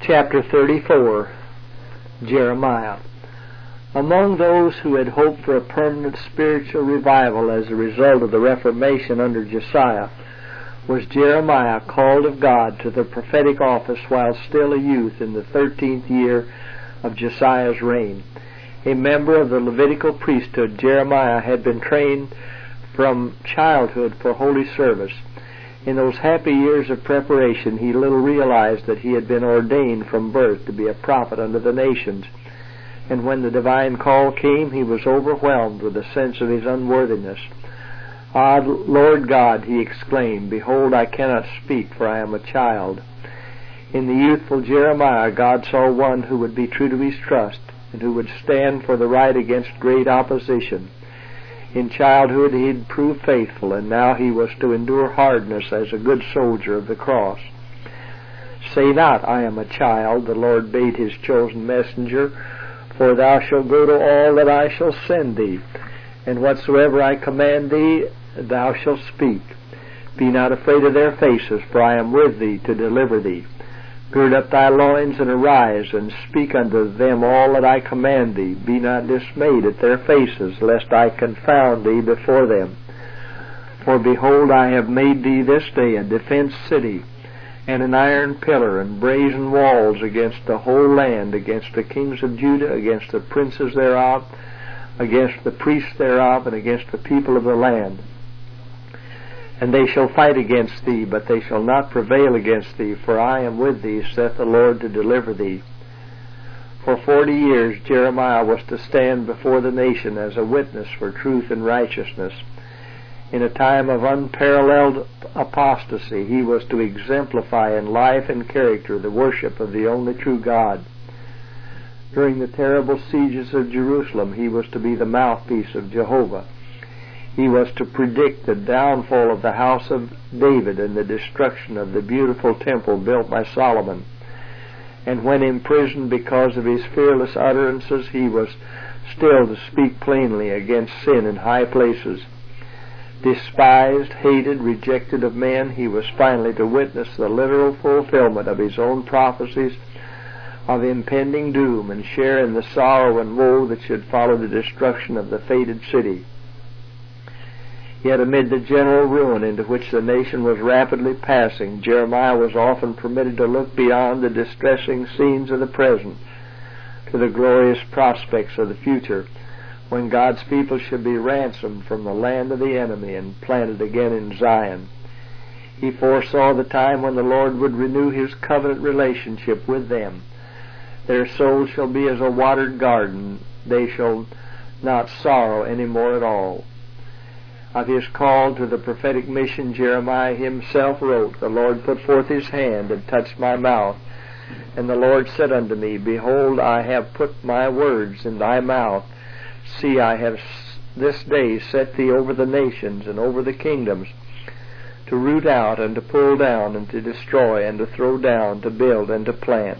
Chapter 34. Jeremiah. Among those who had hoped for a permanent spiritual revival as a result of the Reformation under Josiah was Jeremiah, called of God to the prophetic office while still a youth in the 13th year of Josiah's reign. A member of the Levitical priesthood, Jeremiah had been trained from childhood for holy service. In those happy years of preparation, he little realized that he had been ordained from birth to be a prophet unto the nations. And when the divine call came, he was overwhelmed with a sense of his unworthiness. "Ah, Lord God," he exclaimed, "behold, I cannot speak, for I am a child." In the youthful Jeremiah, God saw one who would be true to his trust, and who would stand for the right against great opposition. In childhood he had proved faithful, and now he was to endure hardness as a good soldier of the cross. "Say not, I am a child," the Lord bade his chosen messenger, "for thou shalt go to all that I shall send thee, and whatsoever I command thee, thou shalt speak. Be not afraid of their faces, for I am with thee to deliver thee. Gird up thy loins, and arise, and speak unto them all that I command thee. Be not dismayed at their faces, lest I confound thee before them. For behold, I have made thee this day a defenced city, and an iron pillar, and brazen walls against the whole land, against the kings of Judah, against the princes thereof, against the priests thereof, and against the people of the land. And they shall fight against thee, but they shall not prevail against thee, for I am with thee, saith the Lord, to deliver thee." For 40 years Jeremiah was to stand before the nation as a witness for truth and righteousness. In a time of unparalleled apostasy, he was to exemplify in life and character the worship of the only true God. During the terrible sieges of Jerusalem, he was to be the mouthpiece of Jehovah. He was to predict the downfall of the house of David and the destruction of the beautiful temple built by Solomon. And when imprisoned because of his fearless utterances, he was still to speak plainly against sin in high places. Despised, hated, rejected of men, he was finally to witness the literal fulfillment of his own prophecies of impending doom, and share in the sorrow and woe that should follow the destruction of the fated city. Yet amid the general ruin into which the nation was rapidly passing, Jeremiah was often permitted to look beyond the distressing scenes of the present to the glorious prospects of the future, when God's people should be ransomed from the land of the enemy and planted again in Zion. He foresaw the time when the Lord would renew his covenant relationship with them. Their souls shall be as a watered garden. They shall not sorrow any more at all. Of his call to the prophetic mission, Jeremiah himself wrote, "The Lord put forth his hand and touched my mouth. And the Lord said unto me, Behold, I have put my words in thy mouth. See, I have this day set thee over the nations and over the kingdoms, to root out and to pull down and to destroy and to throw down, to build and to plant."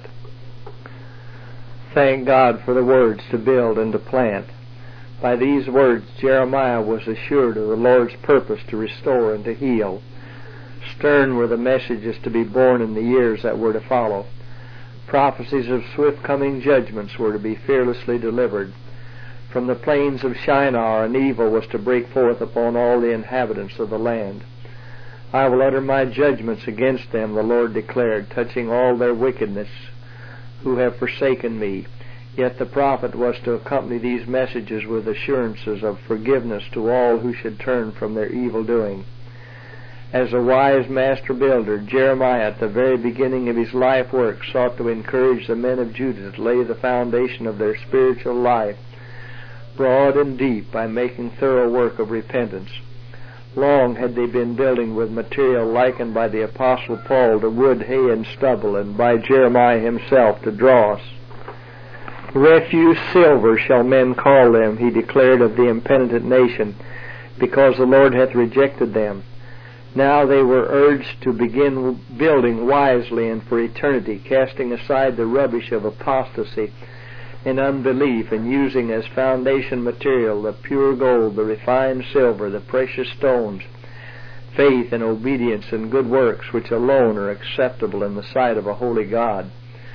Thank God for the words to build and to plant. By these words Jeremiah was assured of the Lord's purpose to restore and to heal. Stern were the messages to be borne in the years that were to follow. Prophecies of swift coming judgments were to be fearlessly delivered. From the plains of Shinar an evil was to break forth upon all the inhabitants of the land. "I will utter my judgments against them," the Lord declared, "touching all their wickedness who have forsaken me." Yet the prophet was to accompany these messages with assurances of forgiveness to all who should turn from their evil doing. As a wise master builder, Jeremiah, at the very beginning of his life work, sought to encourage the men of Judah to lay the foundation of their spiritual life broad and deep by making thorough work of repentance. Long had they been building with material likened by the Apostle Paul to wood, hay, and stubble, and by Jeremiah himself to dross. "Refuse silver shall men call them," he declared of the impenitent nation, "because the Lord hath rejected them." Now they were urged to begin building wisely and for eternity, casting aside the rubbish of apostasy and unbelief, and using as foundation material the pure gold, the refined silver, the precious stones, faith and obedience and good works, which alone are acceptable in the sight of a holy God.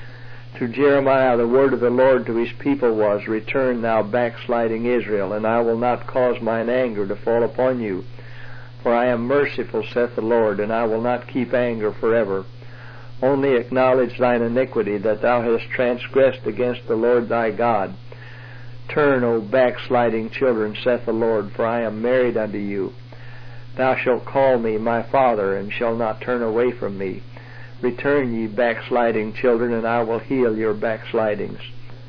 To Jeremiah the word of the Lord to his people was, Return, thou backsliding Israel, and I will not cause mine anger to fall upon you. For I am merciful, saith the Lord, and I will not keep anger forever. Only acknowledge thine iniquity, that thou hast transgressed against the Lord thy God. Turn, O backsliding children, saith the Lord, for I am married unto you. Thou shalt call me my Father, and shall not turn away from me. Return, ye backsliding children, and I will heal your backslidings.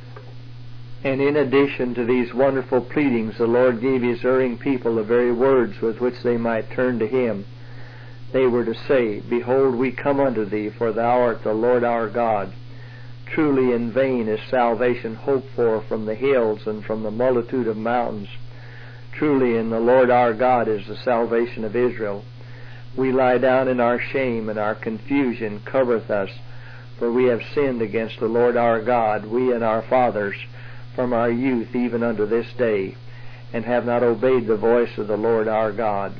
And in addition to these wonderful pleadings, the Lord gave his erring people the very words with which they might turn to him. They were to say, Behold, we come unto thee, for thou art the Lord our God. Truly in vain is salvation hoped for from the hills and from the multitude of mountains. Truly in the Lord our God is the salvation of Israel. We lie down in our shame, and our confusion covereth us. For we have sinned against the Lord our God, we and our fathers, from our youth even unto this day, and have not obeyed the voice of the Lord our God.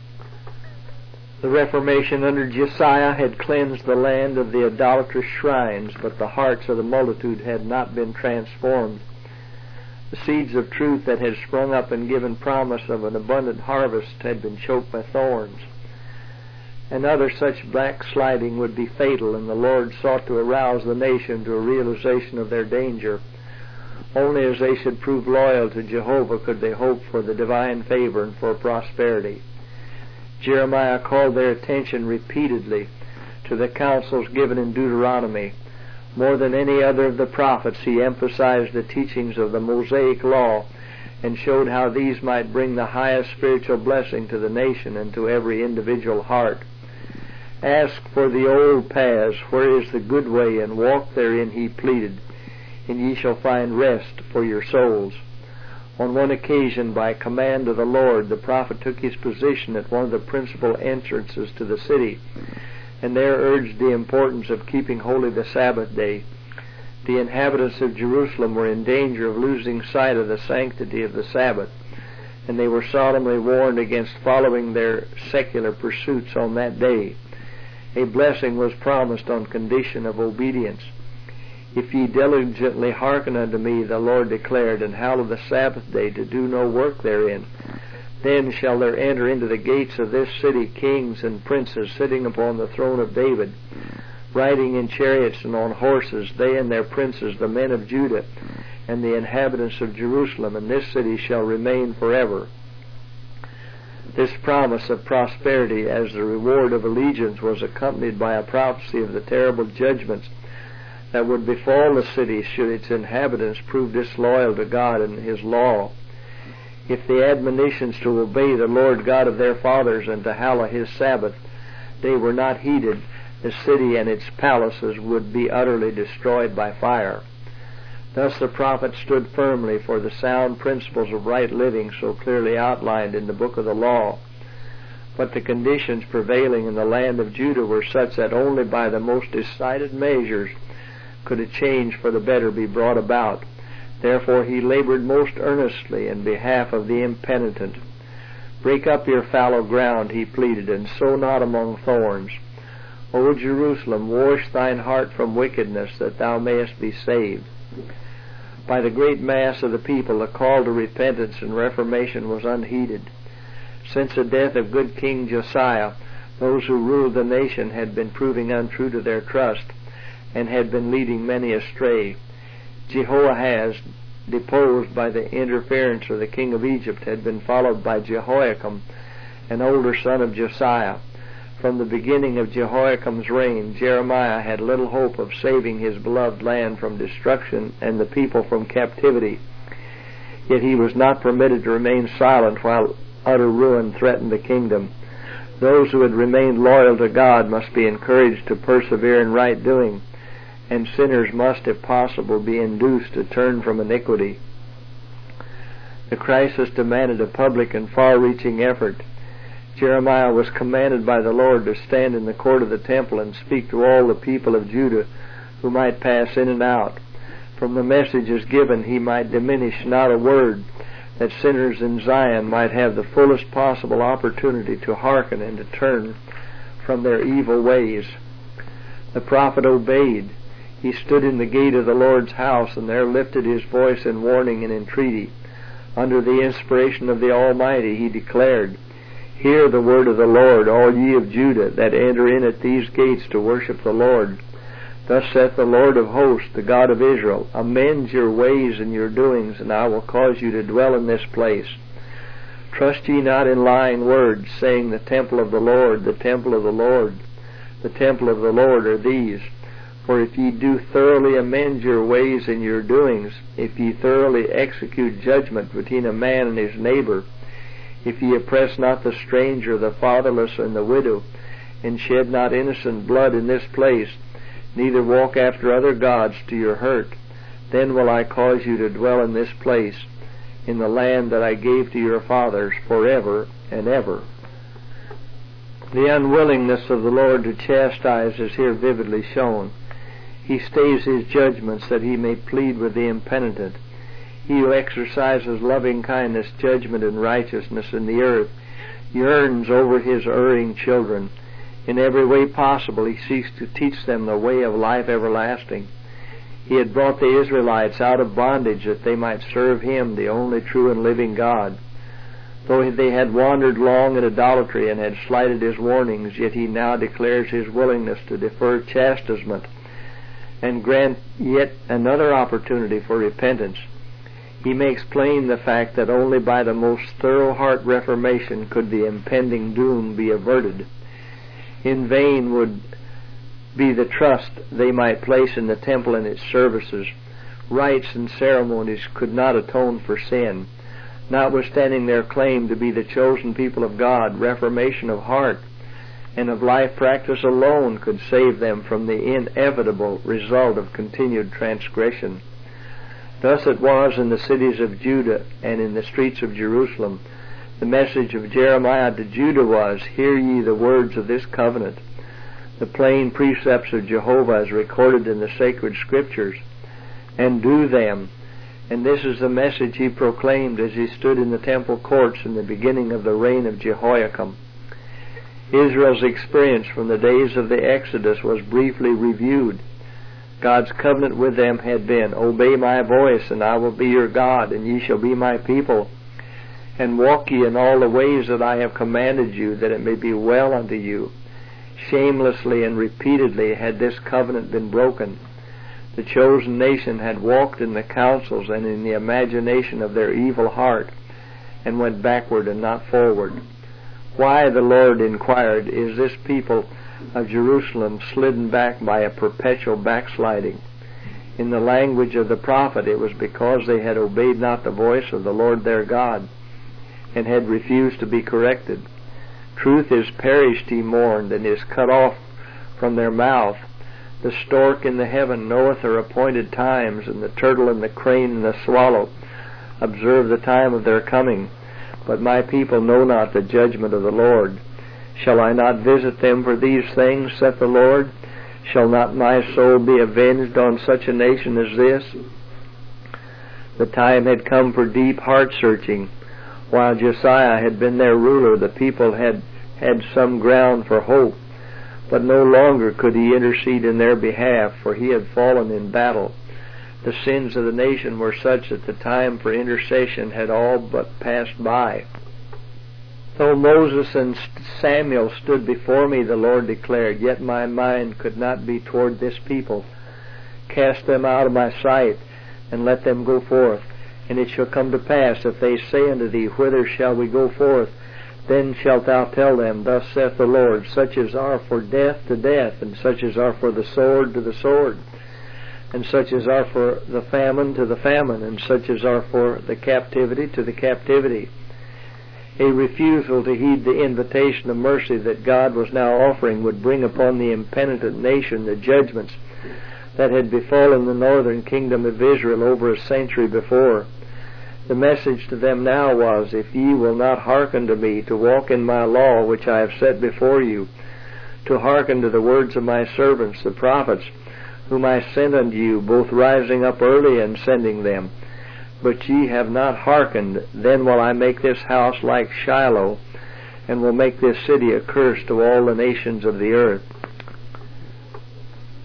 The Reformation under Josiah had cleansed the land of the idolatrous shrines, but the hearts of the multitude had not been transformed. The seeds of truth that had sprung up and given promise of an abundant harvest had been choked by thorns. Another such backsliding would be fatal, and the Lord sought to arouse the nation to a realization of their danger. Only as they should prove loyal to Jehovah could they hope for the divine favor and for prosperity. Jeremiah called their attention repeatedly to the counsels given in Deuteronomy. More than any other of the prophets, he emphasized the teachings of the Mosaic law and showed how these might bring the highest spiritual blessing to the nation and to every individual heart. Ask for the old paths, where is the good way, and walk therein, he pleaded, and ye shall find rest for your souls. On one occasion, by command of the Lord, the prophet took his position at one of the principal entrances to the city, and there urged the importance of keeping holy the Sabbath day. The inhabitants of Jerusalem were in danger of losing sight of the sanctity of the Sabbath, and they were solemnly warned against following their secular pursuits on that day. A blessing was promised on condition of obedience. If ye diligently hearken unto me, the Lord declared, and hallow the Sabbath day, to do no work therein, then shall there enter into the gates of this city kings and princes sitting upon the throne of David, riding in chariots and on horses, they and their princes, the men of Judah, and the inhabitants of Jerusalem, and this city shall remain forever. This promise of prosperity as the reward of allegiance was accompanied by a prophecy of the terrible judgments that would befall the city should its inhabitants prove disloyal to God and his law. If the admonitions to obey the Lord God of their fathers and to hallow his Sabbath day were not heeded, the city and its palaces would be utterly destroyed by fire. Thus the prophet stood firmly for the sound principles of right living so clearly outlined in the book of the law. But the conditions prevailing in the land of Judah were such that only by the most decided measures could a change for the better be brought about. Therefore he labored most earnestly in behalf of the impenitent. Break up your fallow ground, he pleaded, and sow not among thorns. O Jerusalem, wash thine heart from wickedness, that thou mayest be saved. By the great mass of the people, the call to repentance and reformation was unheeded. Since the death of good King Josiah, those who ruled the nation had been proving untrue to their trust, and had been leading many astray. Jehoahaz, deposed by the interference of the king of Egypt, had been followed by Jehoiakim, an older son of Josiah. From the beginning of Jehoiakim's reign, Jeremiah had little hope of saving his beloved land from destruction and the people from captivity. Yet he was not permitted to remain silent while utter ruin threatened the kingdom. Those who had remained loyal to God must be encouraged to persevere in right doing, and sinners must, if possible, be induced to turn from iniquity. The crisis demanded a public and far-reaching effort. Jeremiah was commanded by the Lord to stand in the court of the temple and speak to all the people of Judah who might pass in and out. From the messages given he might diminish not a word, that sinners in Zion might have the fullest possible opportunity to hearken and to turn from their evil ways. The prophet obeyed. He stood in the gate of the Lord's house, and there lifted his voice in warning and entreaty. Under the inspiration of the Almighty he declared, Hear the word of the Lord, all ye of Judah, that enter in at these gates to worship the Lord. Thus saith the Lord of hosts, the God of Israel, Amend your ways and your doings, and I will cause you to dwell in this place. Trust ye not in lying words, saying, The temple of the Lord, the temple of the Lord, the temple of the Lord are these. For if ye do thoroughly amend your ways and your doings, if ye thoroughly execute judgment between a man and his neighbor, if ye oppress not the stranger, the fatherless, and the widow, and shed not innocent blood in this place, neither walk after other gods to your hurt, then will I cause you to dwell in this place, in the land that I gave to your fathers forever and ever. The unwillingness of the Lord to chastise is here vividly shown. He stays his judgments that he may plead with the impenitent. He who exercises loving kindness, judgment, and righteousness in the earth yearns over his erring children. In every way possible he seeks to teach them the way of life everlasting. He had brought the Israelites out of bondage that they might serve him, the only true and living God. Though they had wandered long in idolatry and had slighted his warnings, yet he now declares his willingness to defer chastisement and grant yet another opportunity for repentance. He makes plain the fact that only by the most thorough heart reformation could the impending doom be averted. In vain would be the trust they might place in the temple and its services. Rites and ceremonies could not atone for sin. Notwithstanding their claim to be the chosen people of God, reformation of heart and of life practice alone could save them from the inevitable result of continued transgression. Thus it was in the cities of Judah and in the streets of Jerusalem. The message of Jeremiah to Judah was, Hear ye the words of this covenant. The plain precepts of Jehovah as recorded in the sacred scriptures, and do them. And this is the message he proclaimed as he stood in the temple courts in the beginning of the reign of Jehoiakim. Israel's experience from the days of the Exodus was briefly reviewed. God's covenant with them had been, Obey my voice, and I will be your God, and ye shall be my people. And walk ye in all the ways that I have commanded you, that it may be well unto you. Shamelessly and repeatedly had this covenant been broken. The chosen nation had walked in the counsels and in the imagination of their evil heart, and went backward and not forward. Why, the Lord inquired, is this people of Jerusalem slidden back by a perpetual backsliding? In the language of the prophet, it was because they had obeyed not the voice of the Lord their God, and had refused to be corrected. Truth is perished, he mourned, and is cut off from their mouth. The stork in the heaven knoweth her appointed times, and the turtle and the crane and the swallow observe the time of their coming. But my people know not the judgment of the Lord. Shall I not visit them for these things, saith the Lord? Shall not my soul be avenged on such a nation as this? The time had come for deep heart-searching. While Josiah had been their ruler, the people had some ground for hope. But no longer could he intercede in their behalf, for he had fallen in battle. The sins of the nation were such that the time for intercession had all but passed by. Though Moses and Samuel stood before me, the Lord declared, yet my mind could not be toward this people. Cast them out of my sight, and let them go forth. And it shall come to pass, if they say unto thee, Whither shall we go forth? Then shalt thou tell them, Thus saith the Lord, such as are for death to death, and such as are for the sword to the sword, and such as are for the famine to the famine, and such as are for the captivity to the captivity. A refusal to heed the invitation of mercy that God was now offering would bring upon the impenitent nation the judgments that had befallen the northern kingdom of Israel over a century before. The message to them now was, If ye will not hearken to me, to walk in my law which I have set before you, to hearken to the words of my servants, the prophets, whom I sent unto you, both rising up early and sending them, but ye have not hearkened, then will I make this house like Shiloh, and will make this city a curse to all the nations of the earth.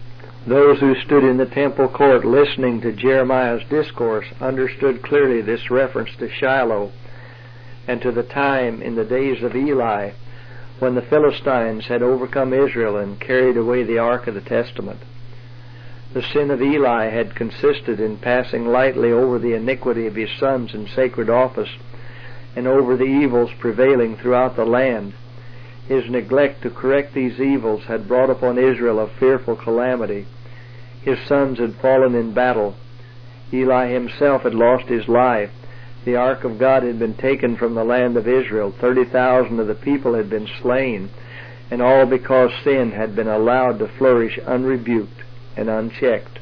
Those who stood in the temple court listening to Jeremiah's discourse understood clearly this reference to Shiloh and to the time in the days of Eli when the Philistines had overcome Israel and carried away the Ark of the Testament. The sin of Eli had consisted in passing lightly over the iniquity of his sons in sacred office and over the evils prevailing throughout the land. His neglect to correct these evils had brought upon Israel a fearful calamity. His sons had fallen in battle. Eli himself had lost his life. The ark of God had been taken from the land of Israel. 30,000 of the people had been slain, and all because sin had been allowed to flourish unrebuked and unchecked.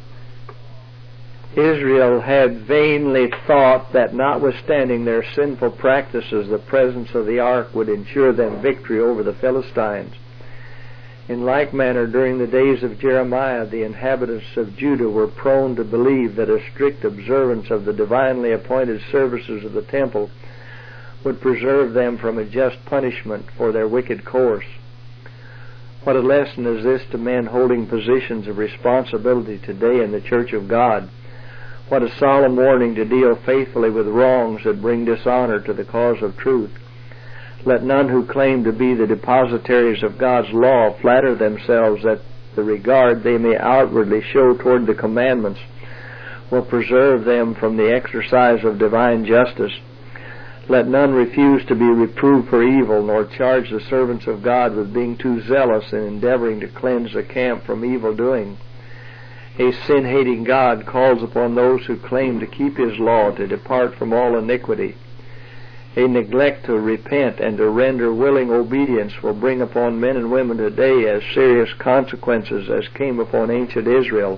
Israel had vainly thought that notwithstanding their sinful practices, the presence of the ark would ensure them victory over the Philistines. In like manner, during the days of Jeremiah, the inhabitants of Judah were prone to believe that a strict observance of the divinely appointed services of the temple would preserve them from a just punishment for their wicked course. What a lesson is this to men holding positions of responsibility today in the Church of God. What a solemn warning to deal faithfully with wrongs that bring dishonor to the cause of truth. Let none who claim to be the depositaries of God's law flatter themselves that the regard they may outwardly show toward the commandments will preserve them from the exercise of divine justice. Let none refuse to be reproved for evil, nor charge the servants of God with being too zealous in endeavoring to cleanse the camp from evil doing. A sin-hating God calls upon those who claim to keep His law to depart from all iniquity. A neglect to repent and to render willing obedience will bring upon men and women today as serious consequences as came upon ancient Israel.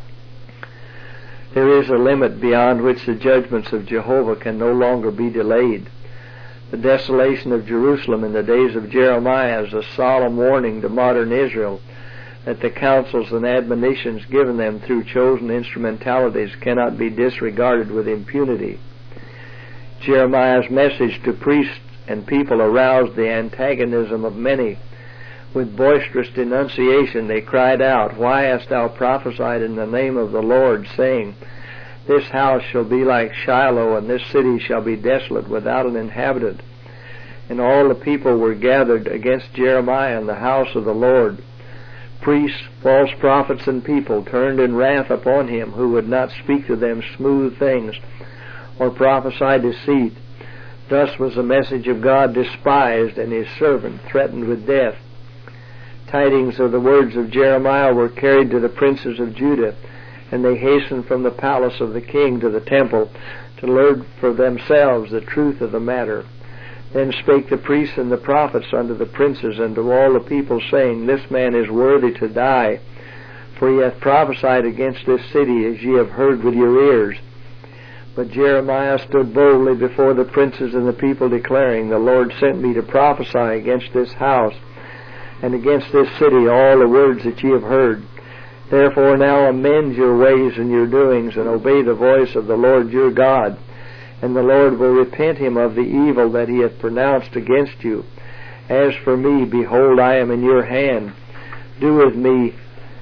There is a limit beyond which the judgments of Jehovah can no longer be delayed. The desolation of Jerusalem in the days of Jeremiah is a solemn warning to modern Israel that the counsels and admonitions given them through chosen instrumentalities cannot be disregarded with impunity. Jeremiah's message to priests and people aroused the antagonism of many. With boisterous denunciation they cried out, "Why hast thou prophesied in the name of the Lord, saying, This house shall be like Shiloh, and this city shall be desolate without an inhabitant?" And all the people were gathered against Jeremiah in the house of the Lord. Priests, false prophets, and people turned in wrath upon him who would not speak to them smooth things or prophesy deceit. Thus was the message of God despised, and His servant threatened with death. Tidings of the words of Jeremiah were carried to the princes of Judah, and they hastened from the palace of the king to the temple to learn for themselves the truth of the matter. Then spake the priests and the prophets unto the princes and to all the people, saying, This man is worthy to die, for he hath prophesied against this city, as ye have heard with your ears. But Jeremiah stood boldly before the princes and the people, declaring, The Lord sent me to prophesy against this house and against this city all the words that ye have heard. Therefore now amend your ways and your doings, and obey the voice of the Lord your God, and the Lord will repent him of the evil that he hath pronounced against you. As for me, behold, I am in your hand. Do with me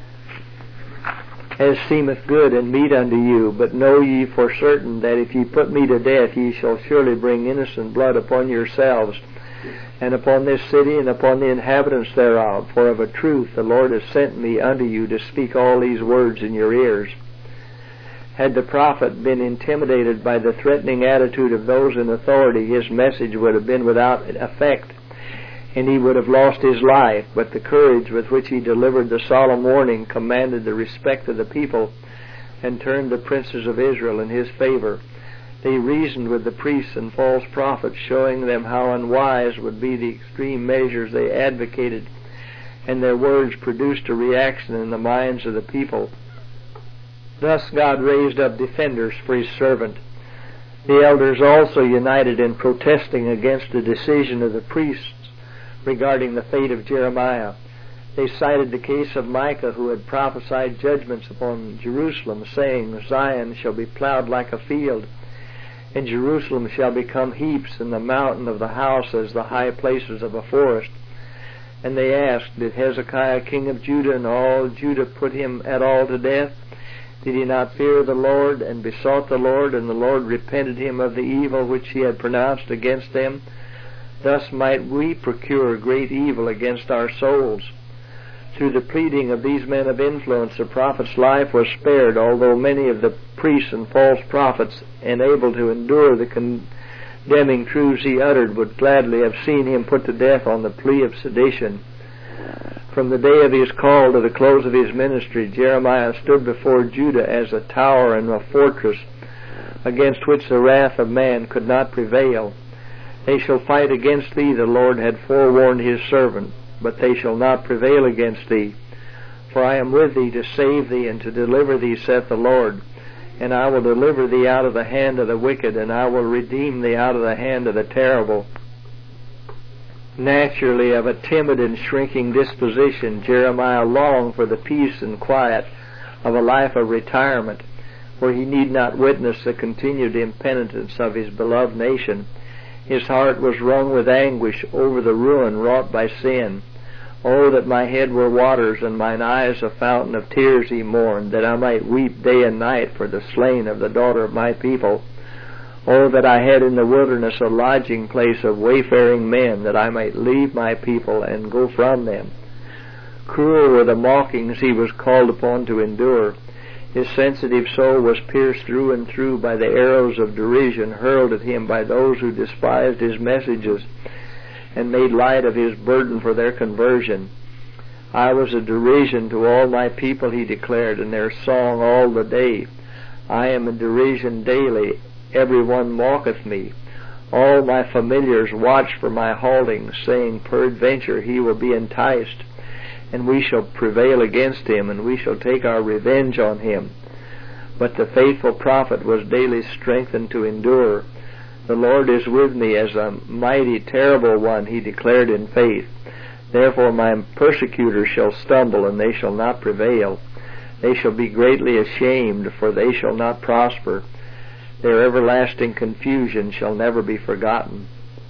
as seemeth good, and meet unto you. But know ye for certain that if ye put me to death, ye shall surely bring innocent blood upon yourselves, and upon this city, and upon the inhabitants thereof. For of a truth the Lord has sent me unto you to speak all these words in your ears. Had the prophet been intimidated by the threatening attitude of those in authority, his message would have been without effect, and he would have lost his life. But the courage with which he delivered the solemn warning commanded the respect of the people and turned the princes of Israel in his favor. They reasoned with the priests and false prophets, showing them how unwise would be the extreme measures they advocated, and their words produced a reaction in the minds of the people. Thus God raised up defenders for His servant. The elders also united in protesting against the decision of the priests regarding the fate of Jeremiah. They cited the case of Micah, who had prophesied judgments upon Jerusalem, saying, Zion shall be plowed like a field, and Jerusalem shall become heaps, and the mountain of the house as the high places of a forest. And they asked, Did Hezekiah king of Judah and all Judah put him at all to death? Did he not fear the Lord, and besought the Lord, and the Lord repented him of the evil which he had pronounced against them? Thus might we procure great evil against our souls. Through the pleading of these men of influence, the prophet's life was spared, although many of the priests and false prophets, unable to endure the condemning truths he uttered, would gladly have seen him put to death on the plea of sedition. From the day of his call to the close of his ministry, Jeremiah stood before Judah as a tower and a fortress, against which the wrath of man could not prevail. They shall fight against thee, the Lord had forewarned his servant, but they shall not prevail against thee. For I am with thee to save thee and to deliver thee, saith the Lord. And I will deliver thee out of the hand of the wicked, and I will redeem thee out of the hand of the terrible. Naturally of a timid and shrinking disposition, Jeremiah longed for the peace and quiet of a life of retirement, where he need not witness the continued impenitence of his beloved nation. His heart was wrung with anguish over the ruin wrought by sin. Oh, that my head were waters, and mine eyes a fountain of tears, he mourned, that I might weep day and night for the slain of the daughter of my people. Oh, that I had in the wilderness a lodging place of wayfaring men, that I might leave my people and go from them. Cruel were the mockings he was called upon to endure. His sensitive soul was pierced through and through by the arrows of derision hurled at him by those who despised his messages and made light of his burden for their conversion. I was a derision to all my people, he declared, and their song all the day. I am a derision daily, every one mocketh me. All my familiars watch for my halting, saying, Peradventure he will be enticed, and we shall prevail against him, and we shall take our revenge on him. But the faithful prophet was daily strengthened to endure. The Lord is with me as a mighty, terrible one, he declared in faith. Therefore my persecutors shall stumble, and they shall not prevail. They shall be greatly ashamed, for they shall not prosper. Their everlasting confusion shall never be forgotten.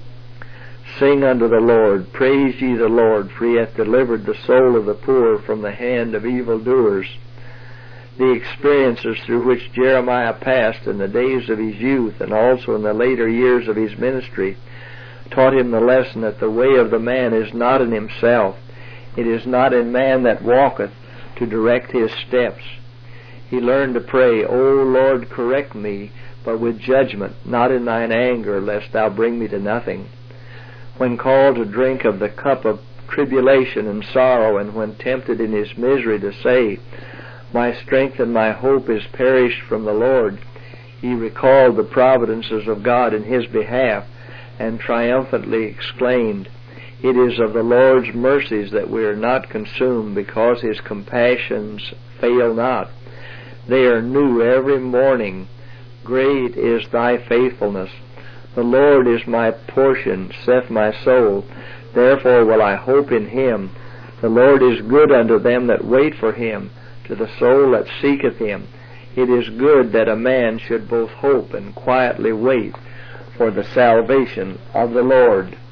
Sing unto the Lord, praise ye the Lord, for he hath delivered the soul of the poor from the hand of evildoers. The experiences through which Jeremiah passed in the days of his youth and also in the later years of his ministry taught him the lesson that the way of the man is not in himself. It is not in man that walketh to direct his steps. He learned to pray, O Lord, correct me, but with judgment, not in thine anger, lest thou bring me to nothing. When called to drink of the cup of tribulation and sorrow, and when tempted in his misery to say, My strength and my hope is perished from the Lord, he recalled the providences of God in his behalf, and triumphantly exclaimed, It is of the Lord's mercies that we are not consumed, because his compassions fail not. They are new every morning. Great is thy faithfulness. The Lord is my portion, saith my soul. Therefore will I hope in him. The Lord is good unto them that wait for him, to the soul that seeketh him. It is good that a man should both hope and quietly wait for the salvation of the Lord.